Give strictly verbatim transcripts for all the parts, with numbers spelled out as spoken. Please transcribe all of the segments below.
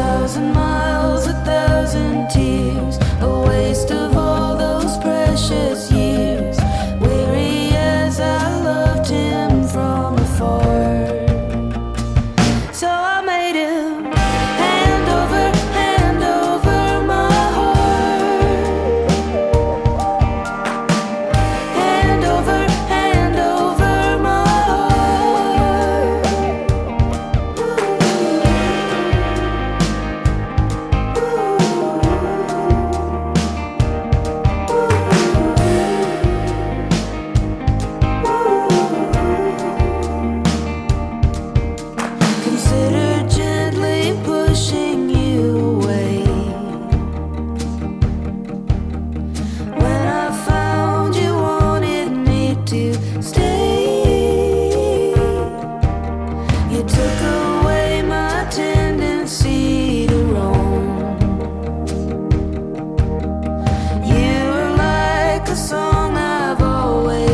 thousand miles, a thousand tears, a waste of all those precious years. Weary as I loved him from afar, so I made him hand over hand over my heart. Hand over hand over my heart. Consider gently pushing you away. When I found you wanted me to stay, you took away my tendency to roam. You were like a song I've always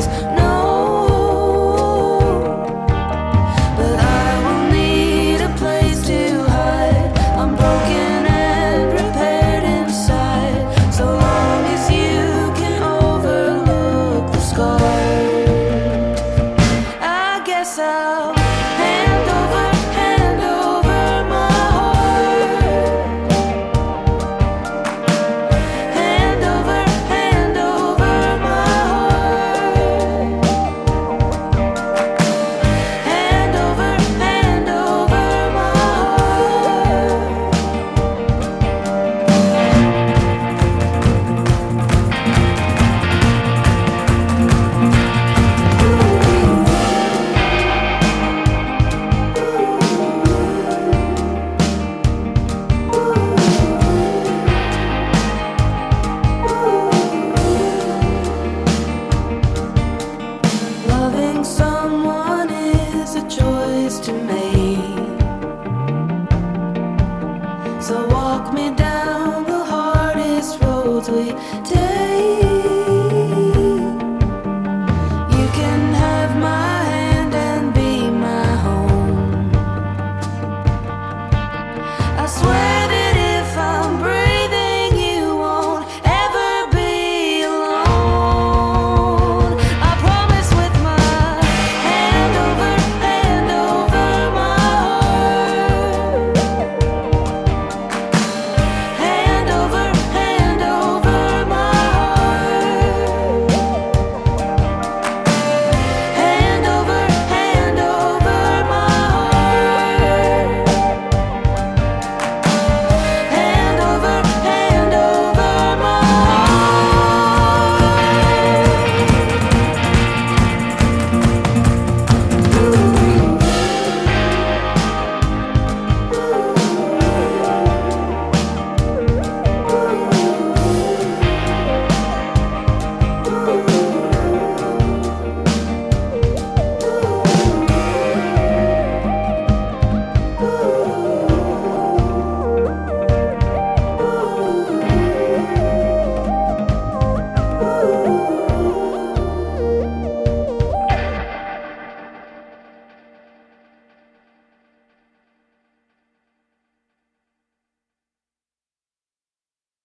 known, but I will need a place to hide. I'm broken and prepared inside, so long as you can overlook the scars. I guess I'll hand over hand over my heart. Hand over hand over my heart. Hand over hand over my heart. Loving someone is a choice to make, so walk me down the hardest roads we take.